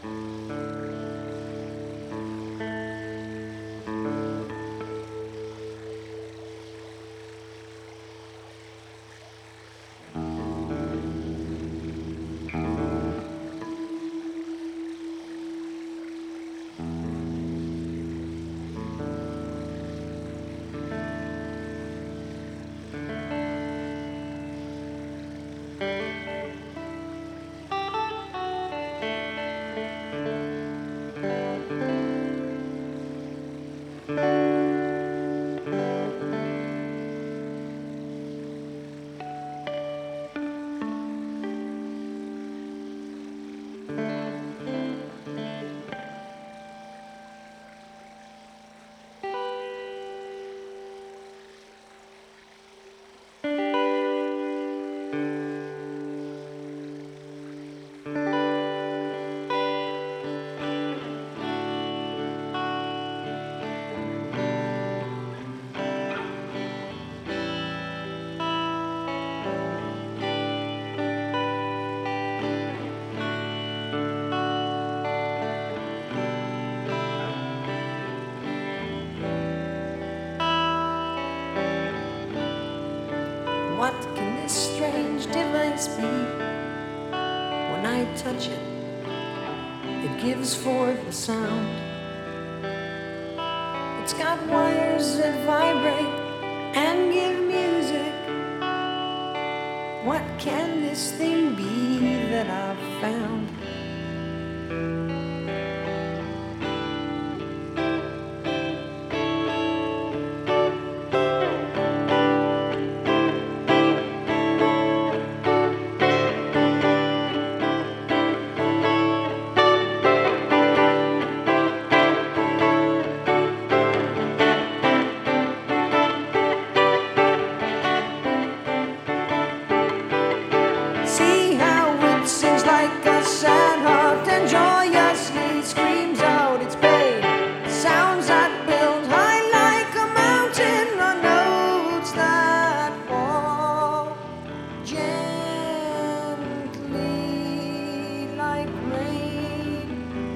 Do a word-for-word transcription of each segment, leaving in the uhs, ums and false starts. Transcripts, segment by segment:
What can this strange device be? When I touch it, it gives forth a sound. It's got wires that vibrate and give music. What can this thing be that I've found? See how it sings like a sad heart and joyously screams out its pain. Sounds that build high like a mountain on notes that fall gently like rain.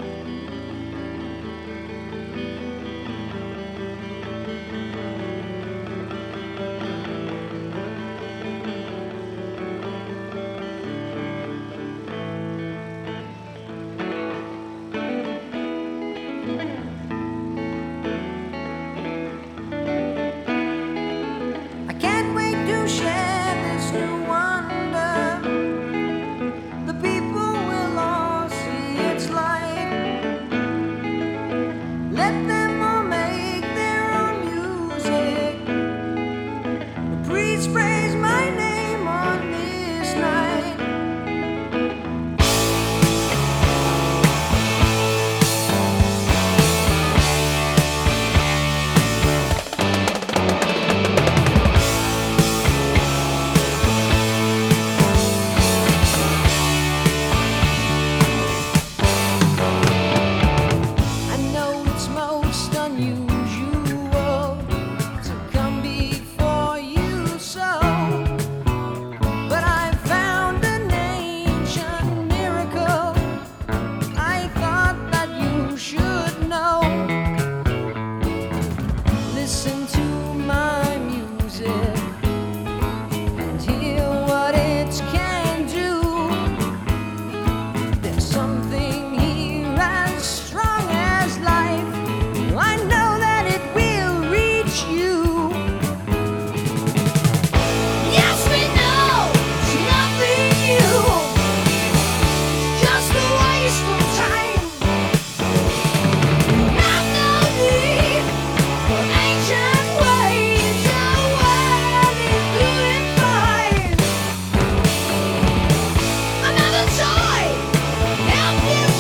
I can't wait to share this new wonder. The people will all see its light. Let them all make their own music. The priest praise my name on this night. I know it's most unusual to come before you so, but I found an ancient miracle I thought that you should know. Listen to my music and hear what it can do. There's something here as strong as life. I know that it will reach you. Yes, we know it's nothing new. It's just a waste of time. Not no need for ancient ways. The world is doing fine. Another toy, help you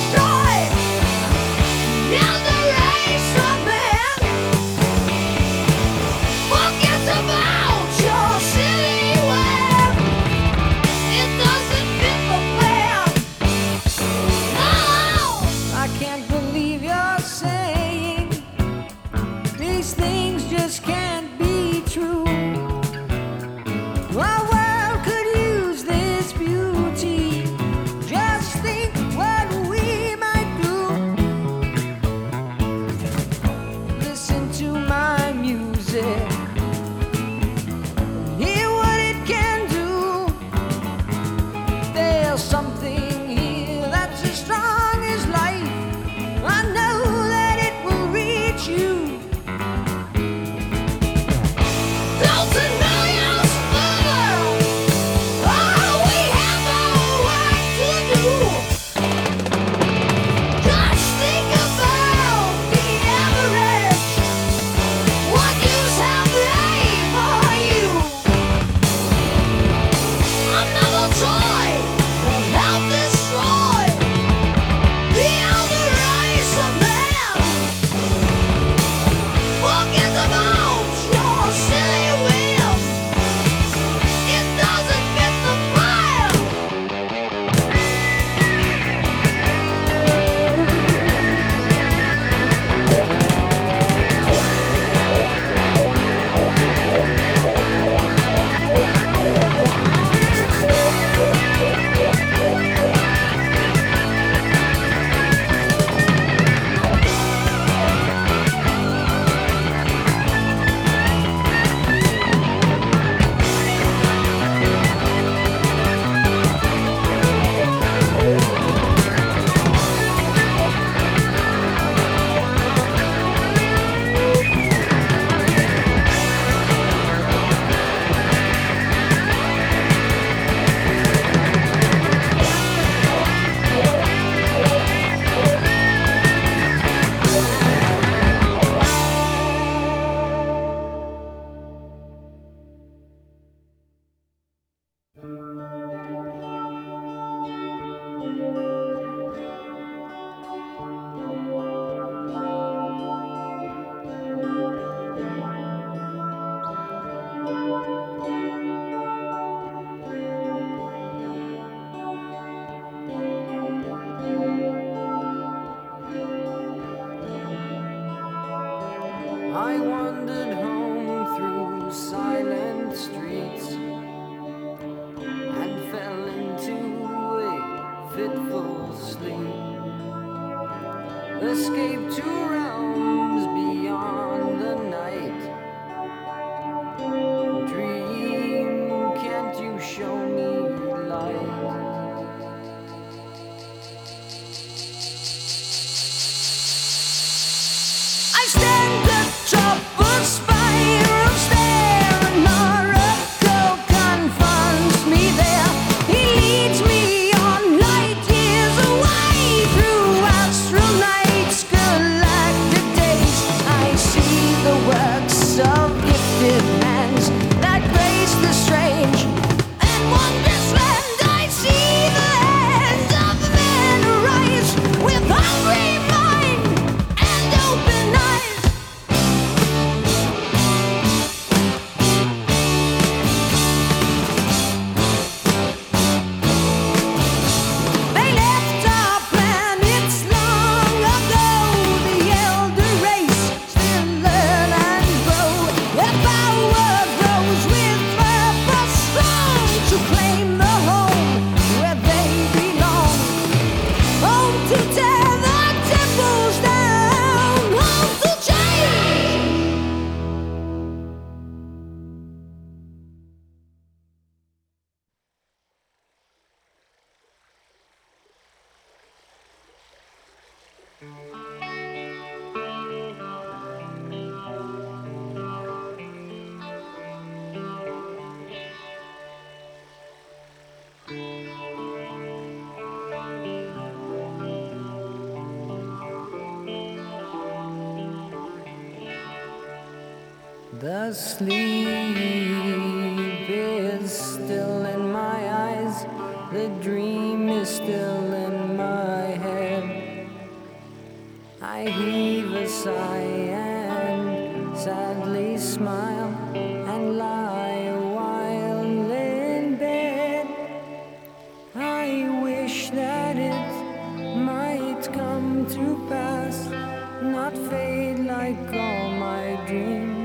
fitful sleep, escape to realms beyond the night. Dream, can't you show me light? I stand atop a spiral stair, and Miracle confronts me there. He leads me on light years away through astral nights, galactic days. I see the works of gifted hands that grace the strange and wondrous land. I see the hands of men arise with hungry mind and open eyes. They left our planets long ago. The elder race still learn and grow. Their power grows with purpose strong to claim the home where they belong. Home to tear the temples down. Home to change. The sleep is still in my eyes. The dream is still in my head. I heave a sigh and sadly smile and lie a while in bed. I wish that it might come to pass, not fade like all my dreams.